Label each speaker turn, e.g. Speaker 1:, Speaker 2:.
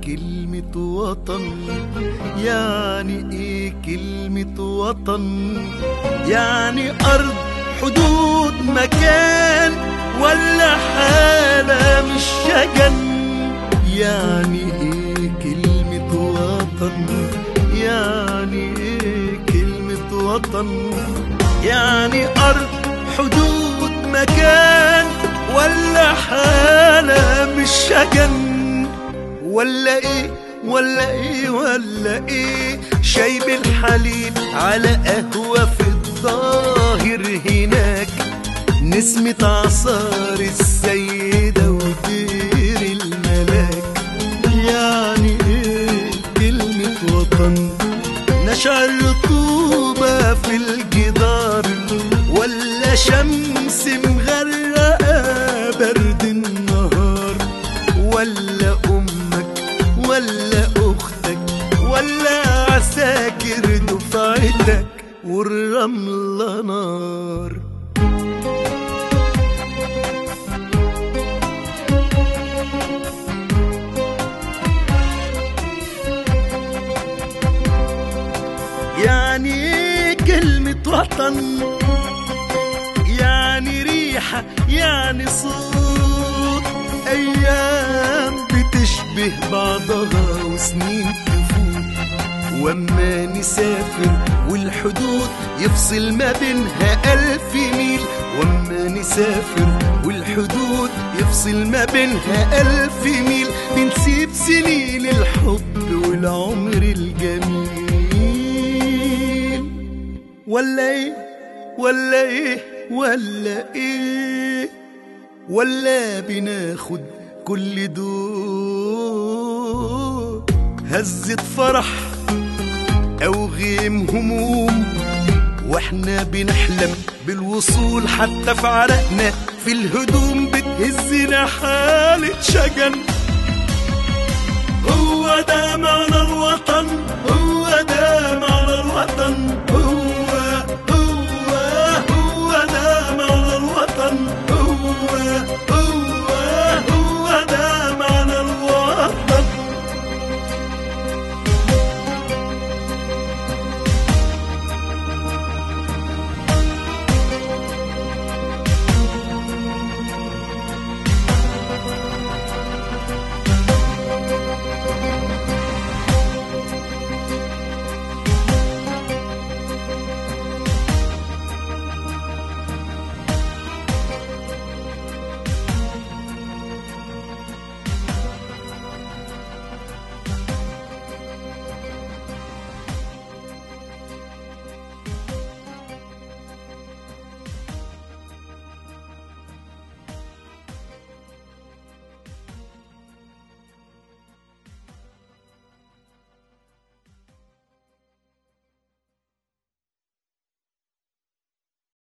Speaker 1: كلمة وطن؟ يعني ايه كلمة وطن؟ يعني أرض، حدود، مكان، ولا حالة مش شجن؟ يعني ايه كلمة وطن؟ يعني ايه كلمة وطن؟ يعني أرض، حدود، مكان، ولا حالة مش شجن؟ ولا ايه ولا ايه ولا ايه؟ شاي بالحليب على قهوة في الظاهر هناك، نسمة عصار السيدة ودير الملاك. يعني ايه كلمة وطن؟ نشع الرطوبة في الجدار، ولا شمس مغرقة برد النهار؟ ولا أمك ولا أختك ولا عساكر دفعتك والرملة نار؟ يعني كلمة وطن؟ يعني ريحة، يعني صوت، أيام بتشبه بعضها وسنين تفوت، وأما نسافر والحدود يفصل ما بينها 1000 ميل، وأما نسافر والحدود يفصل ما بينها 1000 ميل، بنسيب سنين الحب والعمر الجميل. ولا ايه ولا ايه ولا ايه؟ ولا بناخد كل دول هزة فرح او غيم هموم، واحنا بنحلم بالوصول حتى في عرقنا في الهدوم بتهزنا حالة شجن؟